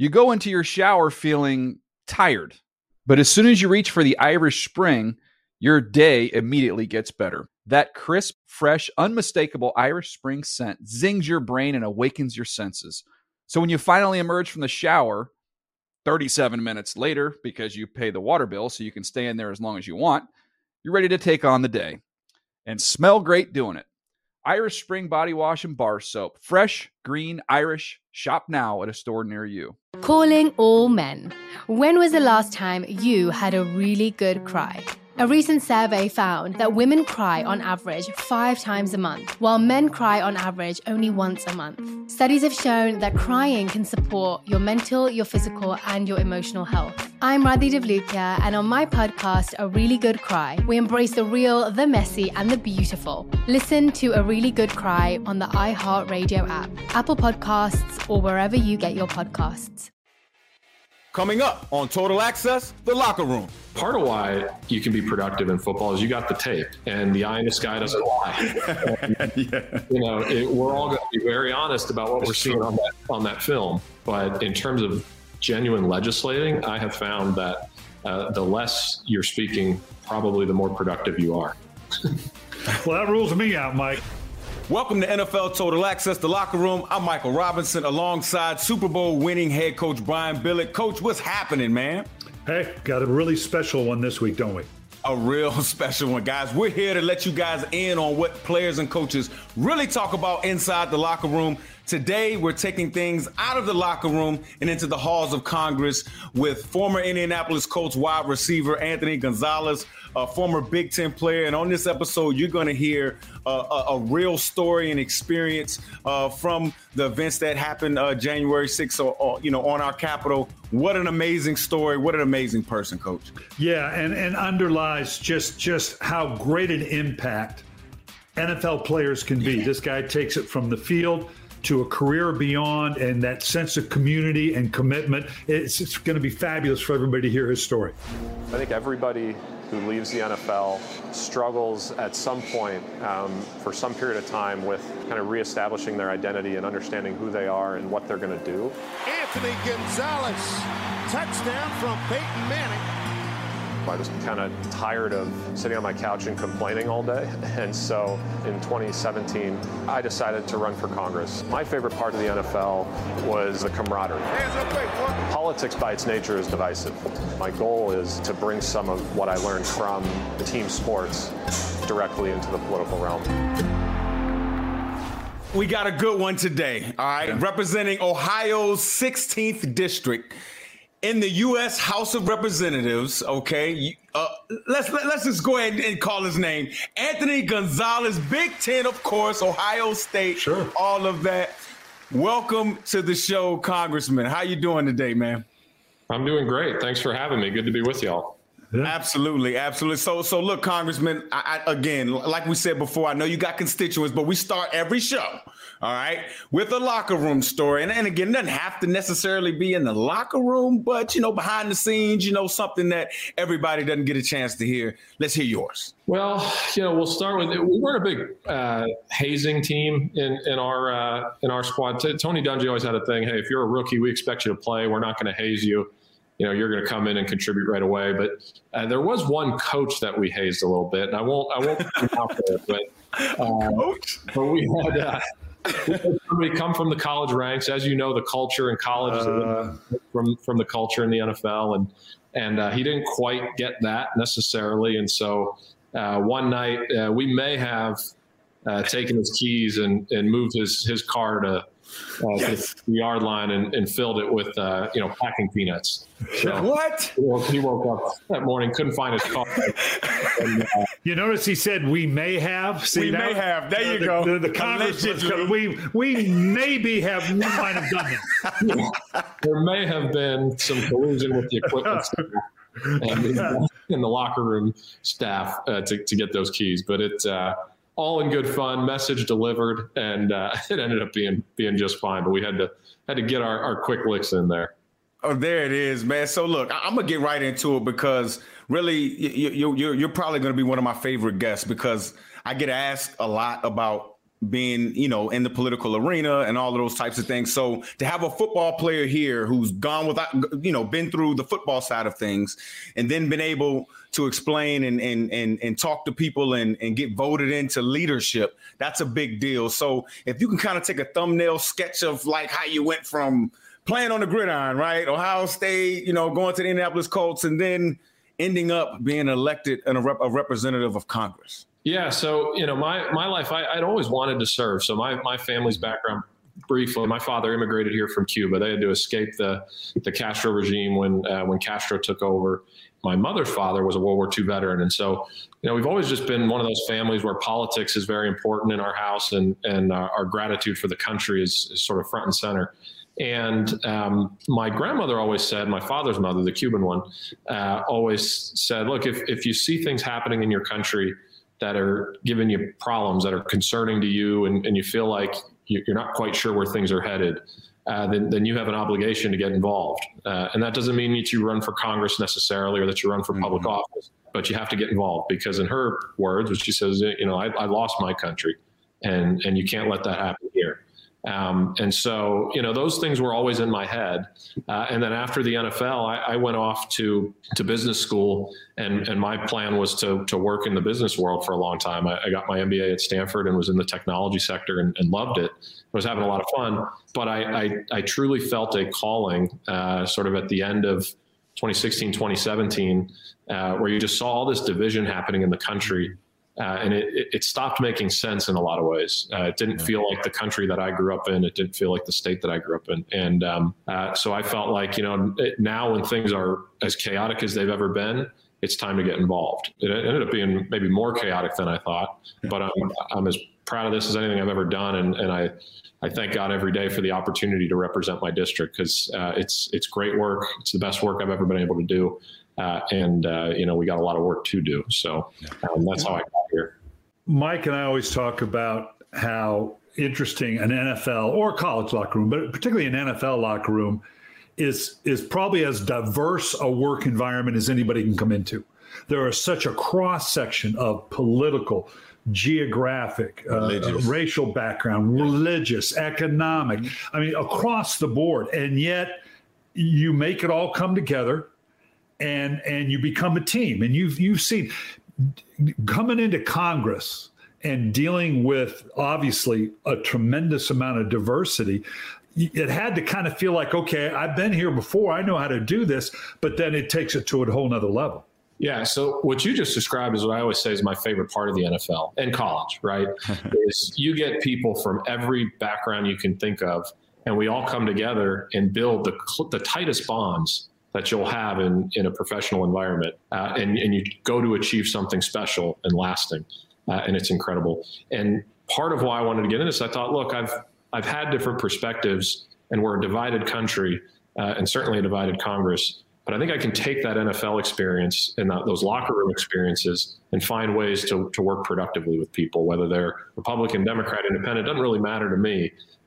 You go into your shower feeling tired, but as soon as you reach for the Irish Spring, your day immediately gets better. That crisp, fresh, unmistakable Irish Spring scent zings your brain and awakens your senses. So when you finally emerge from the shower 37 minutes later, because you pay the water bill so you can stay in there as long as you want, you're ready to take on the day and smell great doing it. Irish Spring Body Wash and Bar Soap. Fresh, green, Irish. Shop now at a store near you. Calling all men. When was the last time you had a really good cry? A recent survey found that women cry on average 5 times a month, while men cry on average only once a month. Studies have shown that crying can support your mental, your physical, and your emotional health. I'm Radhi Devlukia, and on my podcast, A Really Good Cry, we embrace the real, the messy, and the beautiful. Listen to A Really Good Cry on the iHeartRadio app, Apple Podcasts, or wherever you get your podcasts. Coming up on Total Access, The Locker Room. Part of why you can be productive in football is you got the tape, and the eye in the sky doesn't lie. We're all going to be very honest about what we're seeing on that film. But in terms of genuine legislating, I have found that the less you're speaking, probably the more productive you are. Well, that rules me out, Mike. Welcome to NFL Total Access, The Locker Room. I'm Michael Robinson alongside Super Bowl winning head coach Brian Billick. Coach, what's happening, man? Hey, got a really special one this week, don't we? A real special one, guys. We're here to let you guys in on what players and coaches really talk about inside the locker room. Today, we're taking things out of the locker room and into the halls of Congress with former Indianapolis Colts wide receiver Anthony Gonzalez, a former Big Ten player. And on this episode, you're going to hear a real story and experience from the events that happened January 6th, on our Capitol. What an amazing story. What an amazing person, Coach. Yeah, and underlies just how great an impact NFL players can be. This guy takes it from the field to a career beyond, and that sense of community and commitment. It's going to be fabulous for everybody to hear his story. I think everybody who leaves the NFL struggles at some point for some period of time with kind of reestablishing their identity and understanding who they are and what they're going to do. Anthony Gonzalez, touchdown from Peyton Manning. I was kind of tired of sitting on my couch and complaining all day. And so in 2017, I decided to run for Congress. My favorite part of the NFL was the camaraderie. Politics by its nature is divisive. My goal is to bring some of what I learned from team sports directly into the political realm. We got a good one today, all right? Yeah. Representing Ohio's 16th district in the U.S. House of Representatives, okay? Let's just go ahead and call his name. Anthony Gonzalez, Big Ten, of course, Ohio State, sure. All of that. Welcome to the show, Congressman. How you doing today, man? I'm doing great. Thanks for having me. Good to be with y'all. Yeah. Absolutely. So look, Congressman, again, like we said before, I know you got constituents, but we start every show, all right, with a locker room story. And again, it doesn't have to necessarily be in the locker room, but, behind the scenes, something that everybody doesn't get a chance to hear. Let's hear yours. Well, we'll start with, we weren't a big hazing team in our squad. Tony Dungy always had a thing. Hey, if you're a rookie, we expect you to play. We're not going to haze you. You're going to come in and contribute right away. But there was one coach that we hazed a little bit, and I won't put him out there, but we had somebody come from the college ranks. As you know, the culture in college is from the culture in the NFL, and he didn't quite get that necessarily. And so one night we may have taken his keys and moved his car to the yard line and filled it with packing peanuts. So, what? He woke up that morning, couldn't find his car. And, you notice he said we may have. See, we may have. There you go. The Congress we maybe might have done that. There may have been some collusion with the equipment staff and in the locker room staff to get those keys, but it's all in good fun. Message delivered, and it ended up being just fine. But we had to get our quick licks in there. Oh, there it is, man. So look, I'm gonna get right into it because really, you're probably gonna be one of my favorite guests because I get asked a lot about being, you know, in the political arena and all of those types of things. So to have a football player here who's gone without, you know, been through the football side of things and then been able to explain and talk to people and get voted into leadership, that's a big deal. So if you can kind of take a thumbnail sketch of like how you went from playing on the gridiron, right? Ohio State, you know, going to the Indianapolis Colts and then ending up being elected and a representative of Congress. Yeah. So, you know, my life, I'd always wanted to serve. So my family's background, briefly, my father immigrated here from Cuba. They had to escape the Castro regime when Castro took over. My mother's father was a World War II veteran. And so, you know, we've always just been one of those families where politics is very important in our house, and our gratitude for the country is sort of front and center. And my grandmother always said, my father's mother, the Cuban one, always said, look, if you see things happening in your country that are giving you problems, that are concerning to you, and you feel like you're not quite sure where things are headed, then you have an obligation to get involved. And that doesn't mean that you run for Congress necessarily or that you run for public office, but you have to get involved because in her words, which she says, you know, I lost my country and you can't let that happen here. And so, you know, those things were always in my head. And then after the NFL, I went off to business school, and my plan was to work in the business world for a long time. I got my MBA at Stanford and was in the technology sector and loved it. I was having a lot of fun, but I truly felt a calling sort of at the end of 2016, 2017, where you just saw all this division happening in the country. And it stopped making sense in a lot of ways. It didn't feel like the country that I grew up in. It didn't feel like the state that I grew up in. And so I felt like, you know, now when things are as chaotic as they've ever been, it's time to get involved. It ended up being maybe more chaotic than I thought, but I'm as proud of this as anything I've ever done. And I thank God every day for the opportunity to represent my district, because it's great work. It's the best work I've ever been able to do. You know, we got a lot of work to do. So that's how I got here. Mike and I always talk about how interesting an NFL or college locker room, but particularly an NFL locker room, is probably as diverse a work environment as anybody can come into. There is such a cross section of political, geographic, racial background, religious, economic, I mean, across the board. And yet you make it all come together and you become a team. And you've seen coming into Congress and dealing with obviously a tremendous amount of diversity, it had to kind of feel like, okay, I've been here before, I know how to do this, but then it takes it to a whole nother level. Yeah. So what you just described is what I always say is my favorite part of the NFL and college, right? Is you get people from every background you can think of, and we all come together and build the tightest bonds that you'll have in a professional environment. And you go to achieve something special and lasting. And it's incredible. And part of why I wanted to get into this, I thought, look, I've had different perspectives, and we're a divided country and certainly a divided Congress. But I think I can take that NFL experience and those locker room experiences and find ways to work productively with people, whether they're Republican, Democrat, Independent, doesn't really matter to me.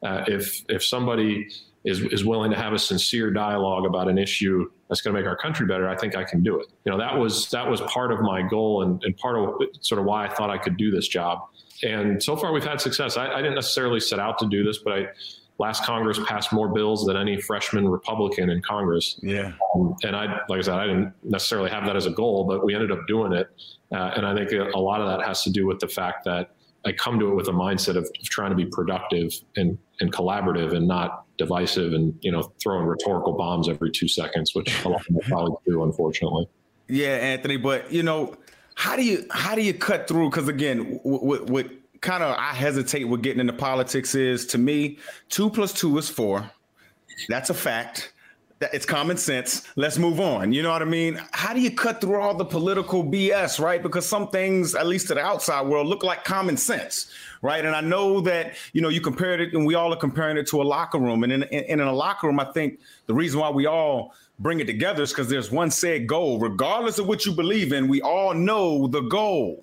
If somebody is willing to have a sincere dialogue about an issue that's going to make our country better, I think I can do it. You know, that was part of my goal and part of sort of why I thought I could do this job. And so far we've had success. I didn't necessarily set out to do this, but last Congress passed more bills than any freshman Republican in Congress. Yeah. And like I said, I didn't necessarily have that as a goal, but we ended up doing it. And I think a lot of that has to do with the fact that I come to it with a mindset of trying to be productive and collaborative and not divisive and, you know, throwing rhetorical bombs every 2 seconds, which a lot of them probably do, unfortunately. Yeah, Anthony, but, you know, how do you cut through? Because, again, what kind of I hesitate with getting into politics is, to me, 2 + 2 is 4. That's a fact. It's common sense. Let's move on. You know what I mean? How do you cut through all the political BS, right? Because some things, at least to the outside world, look like common sense, right? And I know that, you know, you compared it, and we all are comparing it to a locker room. And in a locker room, I think the reason why we all bring it together is because there's one said goal. Regardless of what you believe in, we all know the goal.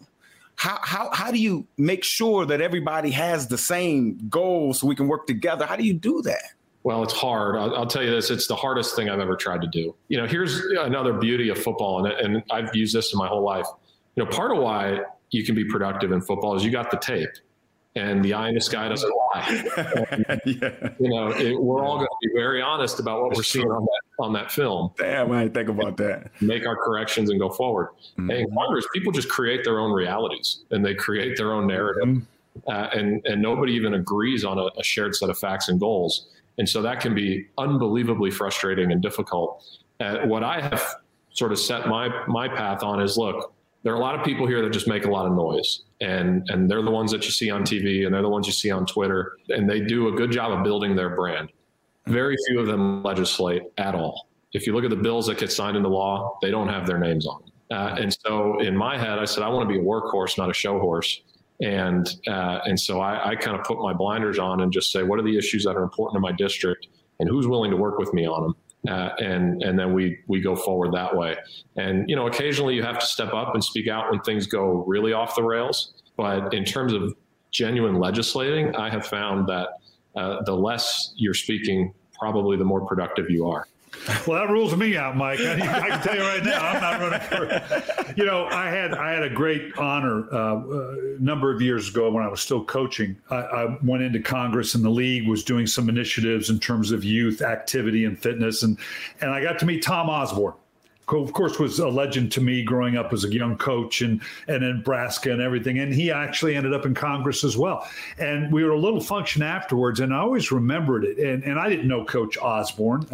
How do you make sure that everybody has the same goal so we can work together? How do you do that? Well, it's hard. I'll tell you this. It's the hardest thing I've ever tried to do. You know, here's another beauty of football, and I've used this in my whole life. You know, part of why you can be productive in football is you got the tape. and the eye in the sky doesn't lie. And, we're all going to be very honest about what we're seeing on that film. Damn, I didn't think about that. Make our corrections and go forward. Mm-hmm. And in Congress, people just create their own realities and they create their own narrative. Mm-hmm. And nobody even agrees on a shared set of facts and goals. And so that can be unbelievably frustrating and difficult. What I have sort of set my path on is, look, there are a lot of people here that just make a lot of noise, and they're the ones that you see on TV, and they're the ones you see on Twitter, and they do a good job of building their brand. Very few of them legislate at all. If you look at the bills that get signed into law, they don't have their names on them. And so in my head, I said, I want to be a workhorse, not a show horse. And so I kind of put my blinders on and just say, what are the issues that are important to my district, and who's willing to work with me on them? And then we go forward that way. And, occasionally you have to step up and speak out when things go really off the rails. But in terms of genuine legislating, I have found that the less you're speaking, probably the more productive you are. Well, that rules me out, Mike. I can tell you right now, I'm not running for. I had a great honor a number of years ago when I was still coaching. I went into Congress, and the league was doing some initiatives in terms of youth activity and fitness, and I got to meet Tom Osborne. Of course, was a legend to me growing up as a young coach and in Nebraska and everything. And he actually ended up in Congress as well. And we were at a little function afterwards, and I always remembered it. And I didn't know Coach Osborne.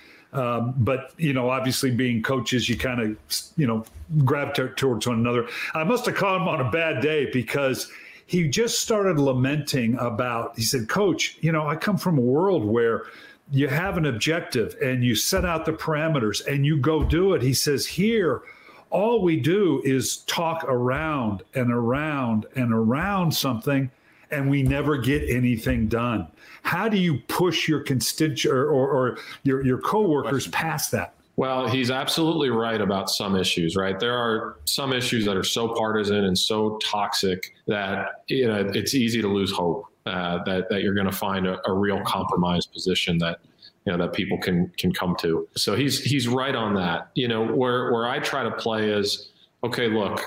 But, obviously being coaches, you kind of, gravitate towards one another. I must have caught him on a bad day because he just started lamenting about, he said, Coach, I come from a world where you have an objective and you set out the parameters and you go do it. He says, here, all we do is talk around and around and around something, and we never get anything done. How do you push your constituent or your coworkers past that? Well, he's absolutely right about some issues, right? There are some issues that are so partisan and so toxic that it's easy to lose hope that you're going to find a real compromise position that that people can come to. So he's right on that. Where I try to play is, okay, look,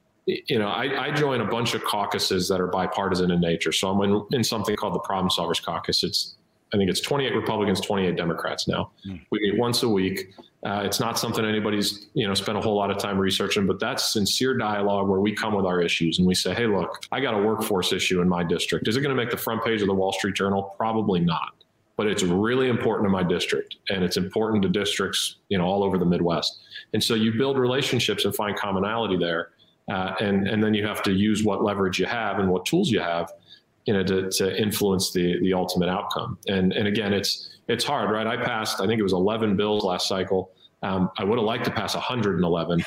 I join a bunch of caucuses that are bipartisan in nature. So I'm in something called the Problem Solvers Caucus. I think it's 28 Republicans, 28 Democrats now. We meet once a week. It's not something anybody's, spent a whole lot of time researching, but that's sincere dialogue where we come with our issues and we say, hey, look, I got a workforce issue in my district. Is it going to make the front page of the Wall Street Journal? Probably not. But it's really important to my district, and it's important to districts, all over the Midwest. And so you build relationships and find commonality there. And then you have to use what leverage you have and what tools you have, to influence the ultimate outcome. And again, it's hard, right? I passed, I think it was 11 bills last cycle. I would have liked to pass 111,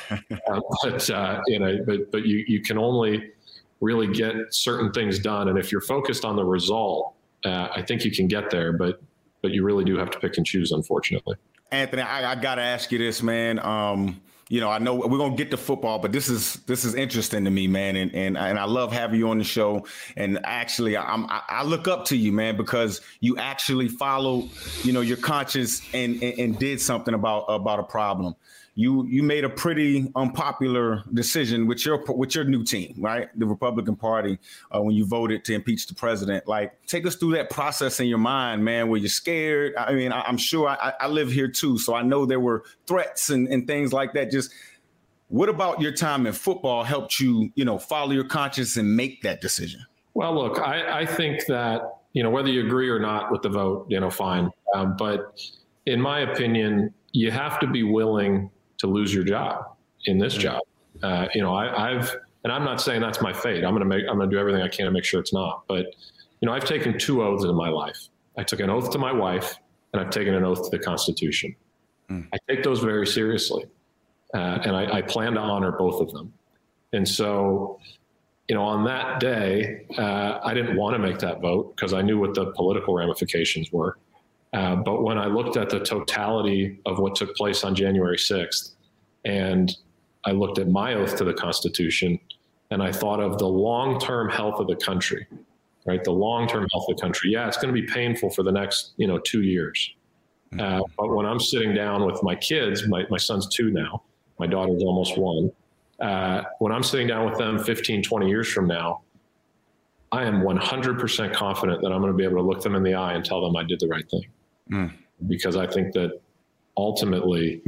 but you can only really get certain things done. And if you're focused on the result, I think you can get there, but you really do have to pick and choose, unfortunately. Anthony, I got to ask you this, man. I know we're going to get to football, but this is interesting to me, man. And I love having you on the show. And actually, I look up to you, man, because you actually followed, your conscience and did something about a problem. You made a pretty unpopular decision with your new team, right? The Republican Party, when you voted to impeach the president. Like, take us through that process in your mind, man. Were you scared? I mean, I'm sure I live here too, so I know there were threats and things like that. Just what about your time in football helped you, follow your conscience and make that decision? Well, look, I think that, whether you agree or not with the vote, fine. But in my opinion, you have to be willing to lose your job in this job. And I'm not saying that's my fate. I'm going to do everything I can to make sure it's not. But, I've taken 2 oaths in my life. I took an oath to my wife, and I've taken an oath to the Constitution. I take those very seriously. And I plan to honor both of them. And so, on that day, I didn't want to make that vote because I knew what the political ramifications were. But when I looked at the totality of what took place on January 6th, and I looked at my oath to the Constitution, and I thought of the long-term health of the country, right? The long-term health of the country. Yeah, it's going to be painful for the next, 2 years. But when I'm sitting down with my kids, my son's 2 now, my daughter's almost 1. When I'm sitting down with them 15, 20 years from now, I am 100% confident that I'm going to be able to look them in the eye and tell them I did the right thing. Because I think that ultimately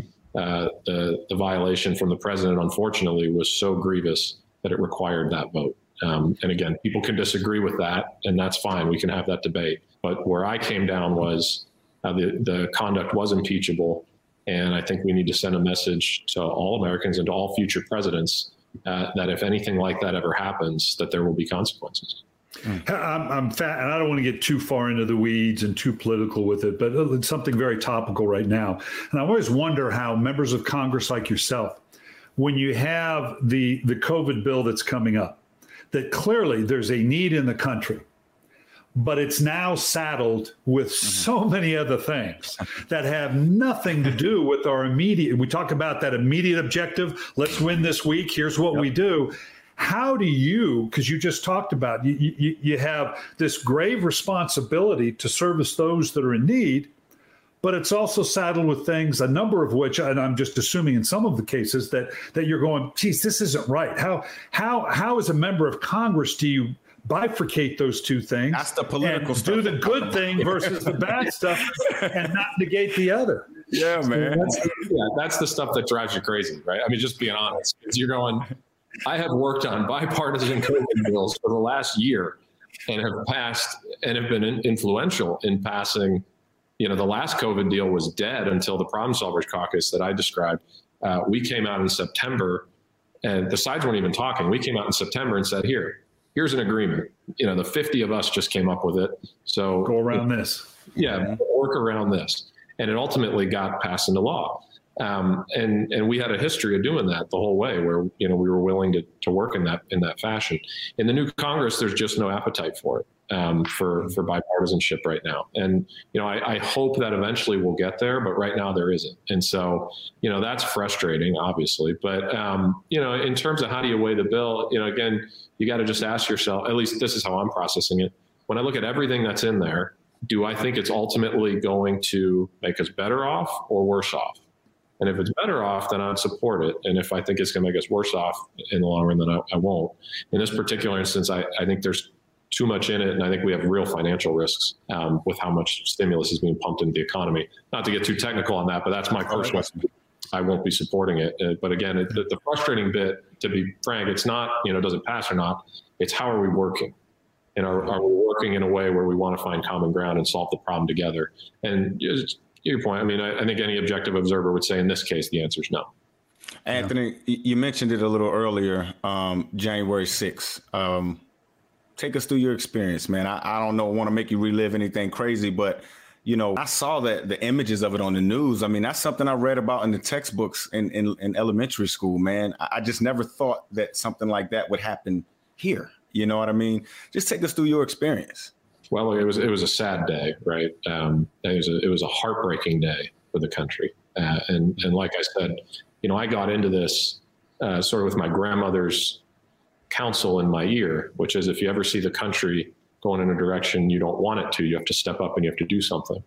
the violation from the president, unfortunately, was so grievous that it required that vote. And again, people can disagree with that, and that's fine. We can have that debate. But where I came down was the conduct was impeachable. And I think we need to send a message to all Americans and to all future presidents that if anything like that ever happens, that there will be consequences. I'm fat, and I don't want to get too far into the weeds and too political with it, but it's something very topical right now. And I always wonder how members of Congress like yourself, when you have the COVID bill that's coming up, that clearly there's a need in the country, but it's now saddled with so many other things that have nothing to do with our immediate. We talk about that immediate objective. Let's win this week. Here's what we do. How do you, because you just talked about, you have this grave responsibility to service those that are in need, but it's also saddled with things, a number of which, and I'm just assuming in some of the cases that you're going, geez, this isn't right. How as a member of Congress do you bifurcate those two things? That's the political stuff. Do the good thing versus the bad stuff and not negate the other. Yeah, man. That's the stuff that drives you crazy, right? I mean, just being honest, because you're going, I have worked on bipartisan COVID bills for the last year and have passed and have been influential in passing. The last COVID deal was dead until the Problem Solvers Caucus that I described. We came out in September, and the sides weren't even talking. We came out in September and said, here's an agreement. The 50 of us just came up with it. So go around this. Yeah, work around this. And it ultimately got passed into law. And we had a history of doing that the whole way, where we were willing to work in that fashion. In the new Congress, there's just no appetite for it, for bipartisanship right now. And I hope that eventually we'll get there, but right now there isn't. And so that's frustrating, obviously. But in terms of how do you weigh the bill, again, you got to just ask yourself. At least this is how I'm processing it. When I look at everything that's in there, do I think it's ultimately going to make us better off or worse off? And if it's better off, then I'd support it. And if I think it's going to make us worse off in the long run, then I won't. In this particular instance, I think there's too much in it. And I think we have real financial risks with how much stimulus is being pumped into the economy. Not to get too technical on that, but that's my personal. I won't be supporting it. But again, the frustrating bit, to be frank, it's not, does it pass or not? It's how are we working? And are we working in a way where we want to find common ground and solve the problem together? And your point, I mean, I think any objective observer would say in this case, the answer is no. Anthony, you mentioned it a little earlier, January 6th. Take us through your experience, man. I don't want to make you relive anything crazy, but, I saw the images of it on the news. I mean, that's something I read about in the textbooks in elementary school, man. I just never thought that something like that would happen here. You know what I mean? Just take us through your experience. Well, it was a sad day, right? It was a heartbreaking day for the country, and like I said, I got into this sort of with my grandmother's counsel in my ear, which is if you ever see the country going in a direction you don't want it to, you have to step up and you have to do something.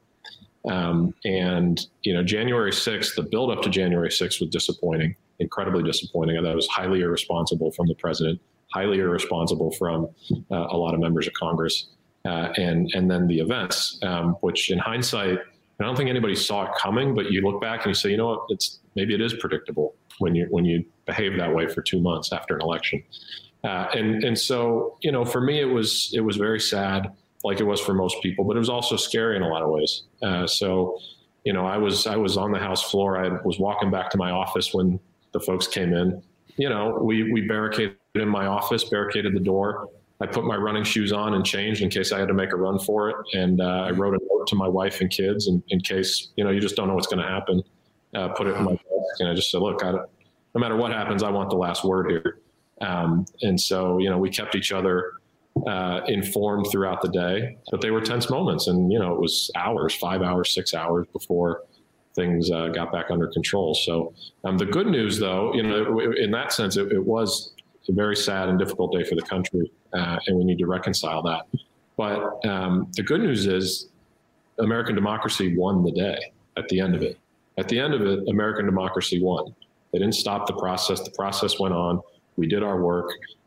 And January 6th, the build up to January 6th was disappointing, incredibly disappointing. I thought it was highly irresponsible from the president, highly irresponsible from a lot of members of Congress. And then the events, which in hindsight, I don't think anybody saw it coming, but you look back and you say, maybe it is predictable when you behave that way for 2 months after an election. And so, for me, it was very sad, like it was for most people, but it was also scary in a lot of ways. So, I was on the House floor. I was walking back to my office when the folks came in. We barricaded in my office, barricaded the door. I put my running shoes on and changed in case I had to make a run for it. And I wrote a note to my wife and kids in case, you just don't know what's going to happen. Put it in my desk. And I just said, look, no matter what happens, I want the last word here. And so, we kept each other informed throughout the day, but they were tense moments. And, it was hours, 5 hours, 6 hours before things got back under control. So the good news, though, in that sense, it was a very sad and difficult day for the country, and we need to reconcile that. But the good news is American democracy won the day at the end of it. At the end of it, American democracy won. They didn't stop the process. The process went on. We did our work.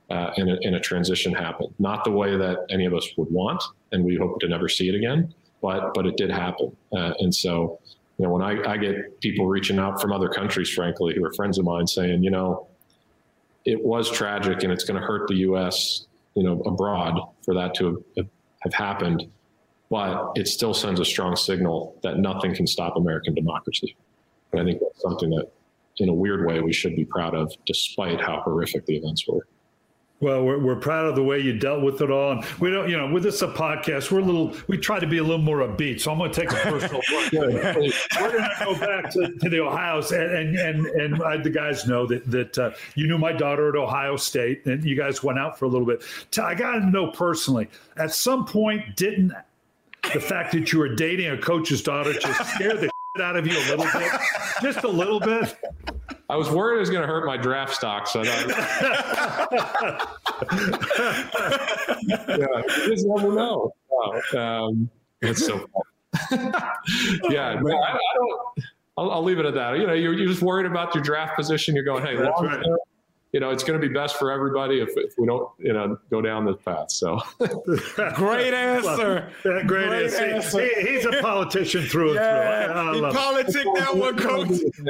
and a transition happened. Not the way that any of us would want, and we hope to never see it again, but it did happen. And so, when I get people reaching out from other countries, frankly, who are friends of mine saying, it was tragic and it's going to hurt the U.S., abroad for that to have happened, but it still sends a strong signal that nothing can stop American democracy. And I think that's something that, in a weird way, we should be proud of, despite how horrific the events were. Well, we're proud of the way you dealt with it all. And we don't, with this a podcast, we try to be a little more upbeat. So I'm going to take a personal look. We're going to go back to the Ohio and the guys know that you knew my daughter at Ohio State, and you guys went out for a little bit. I got to know personally, at some point, didn't the fact that you were dating a coach's daughter just scare the shit out of you a little bit? Just a little bit? I was worried it was going to hurt my draft stock, so you just never know. It's so fun. Yeah, I'll leave it at that. You're just worried about your draft position. You're going, hey, it's going to be best for everybody if we don't, go down this path. So great answer. Great answer. He's a politician through and through. He politicked that one, Coach.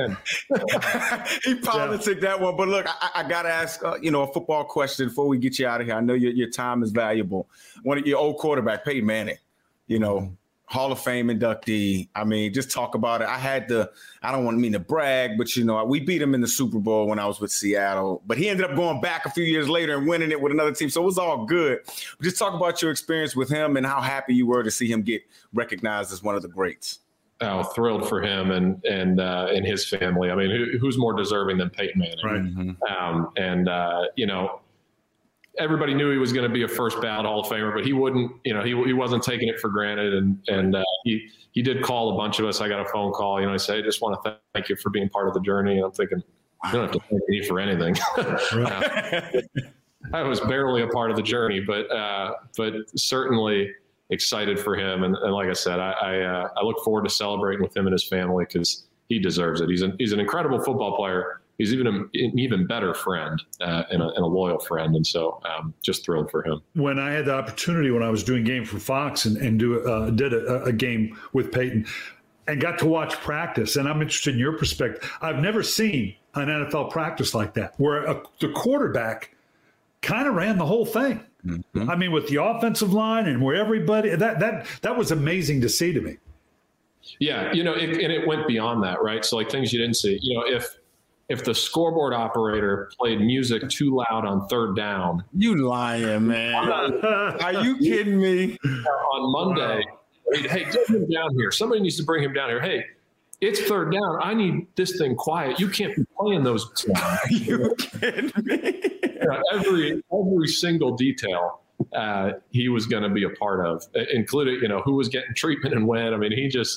He politicked that one. But look, I got to ask, a football question before we get you out of here. I know your time is valuable. One of your old quarterback, Peyton Manning, Hall of Fame inductee. I mean, just talk about it. I don't want to brag, but, we beat him in the Super Bowl when I was with Seattle. But he ended up going back a few years later and winning it with another team. So it was all good. But just talk about your experience with him and how happy you were to see him get recognized as one of the greats. Oh, thrilled for him and his family. I mean, who's more deserving than Peyton Manning? Right. Everybody knew he was going to be a first ballot Hall of Famer, but he wouldn't, he wasn't taking it for granted. And he did call a bunch of us. I got a phone call, he said, I just want to thank you for being part of the journey. And I'm thinking, you don't have to thank me for anything. I was barely a part of the journey, but certainly excited for him. And like I said, I look forward to celebrating with him and his family because he deserves it. He's an incredible football player. He's an even better friend and a loyal friend. And so just thrilled for him. When I had the opportunity, when I was doing game for Fox and did a game with Peyton and got to watch practice, and I'm interested in your perspective. I've never seen an NFL practice like that where the quarterback kind of ran the whole thing. Mm-hmm. I mean, with the offensive line and where everybody, that was amazing to see to me. Yeah, it went beyond that, right? So like things you didn't see, if the scoreboard operator played music too loud on third down. You lying, man. Are you kidding me? On Monday, hey, get him down here. Somebody needs to bring him down here. Hey, it's third down. I need this thing quiet. You can't be playing those. Are you kidding me? Every single detail he was going to be a part of, including, who was getting treatment and when. I mean,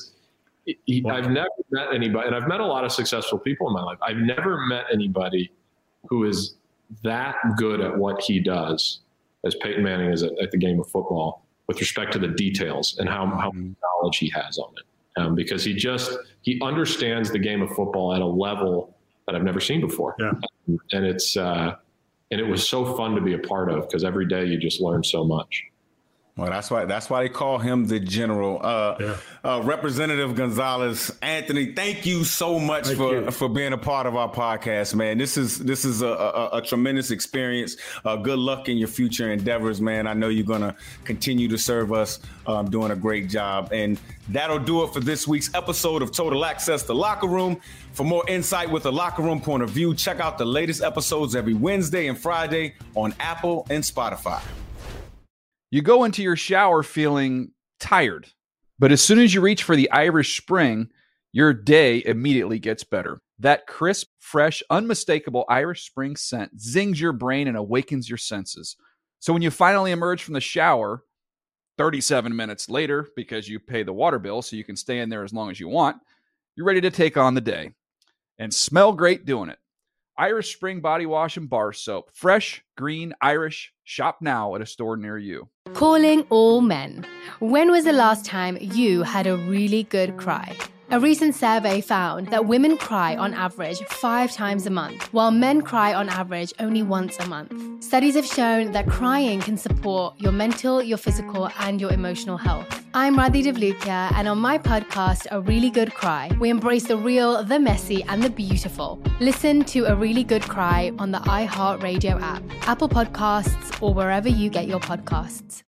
I've never met anybody, and I've met a lot of successful people in my life. I've never met anybody who is that good at what he does as Peyton Manning is at the game of football with respect to the details and how much knowledge he has on it. Because he understands the game of football at a level that I've never seen before. Yeah. And it was so fun to be a part of because every day you just learn so much. Well, that's why they call him the general. Representative Gonzalez, Anthony, thank you so much for being a part of our podcast, man. This is a tremendous experience. Good luck in your future endeavors, man. I know you're going to continue to serve us, doing a great job. And that'll do it for this week's episode of Total Access to Locker Room. For more insight with a locker room point of view, check out the latest episodes every Wednesday and Friday on Apple and Spotify. You go into your shower feeling tired, but as soon as you reach for the Irish Spring, your day immediately gets better. That crisp, fresh, unmistakable Irish Spring scent zings your brain and awakens your senses. So when you finally emerge from the shower 37 minutes later, because you pay the water bill so you can stay in there as long as you want, you're ready to take on the day and smell great doing it. Irish Spring Body Wash and Bar Soap. Fresh, green, Irish. Shop now at a store near you. Calling all men. When was the last time you had a really good cry? A recent survey found that women cry on average 5 times a month, while men cry on average only once a month. Studies have shown that crying can support your mental, your physical, and your emotional health. I'm Radhi Devlukia, and on my podcast, A Really Good Cry, we embrace the real, the messy, and the beautiful. Listen to A Really Good Cry on the iHeartRadio app, Apple Podcasts, or wherever you get your podcasts.